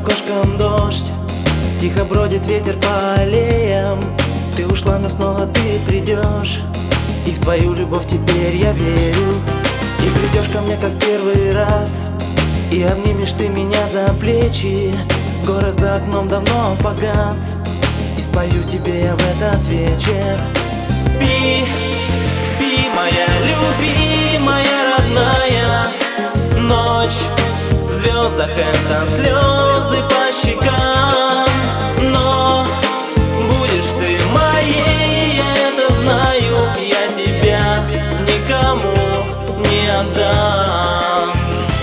окошком дождь, тихо бродит ветер по аллеям. Ты ушла, но снова ты придешь, и в твою любовь теперь я верю. И придешь ко мне, как первый раз, и обнимешь ты меня за плечи. Город за окном давно погас, и спою тебе я в этот вечер. Спи, спи, моя любимая, родная. Ночь в звездах — это слезы по щекам. Но будешь ты моей, я это знаю. Я тебя никому не отдам.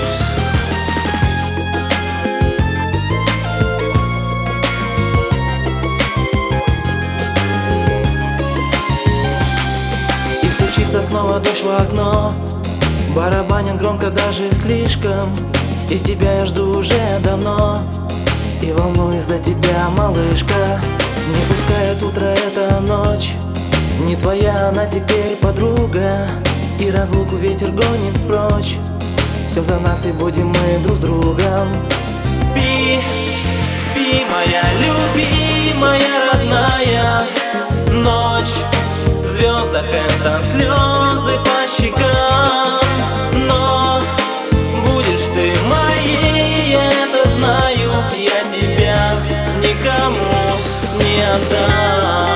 И стучится снова дождь в окно, барабанит громко, даже слишком. И тебя я жду уже давно, и волнуюсь за тебя, малышка. Не пускает утро эта ночь, не твоя она теперь подруга. И разлуку ветер гонит прочь, все за нас, и будем мы друг с другом. Спи, спи, моя любимая, родная. Ночь в звездах — это слезы по щекам. Но будешь ты моей, я это знаю. Я тебя никому не отдам.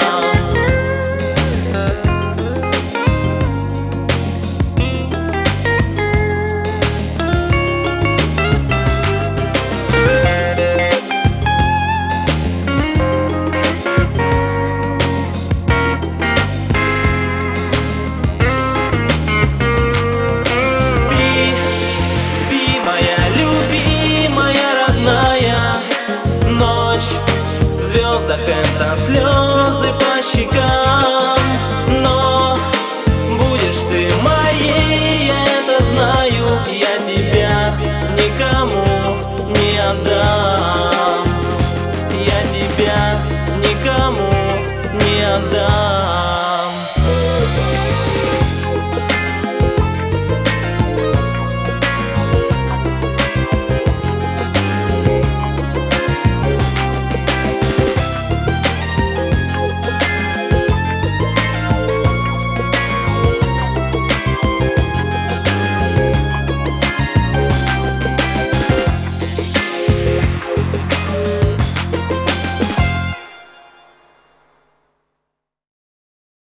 Ночь в звездах — это слезы по щекам.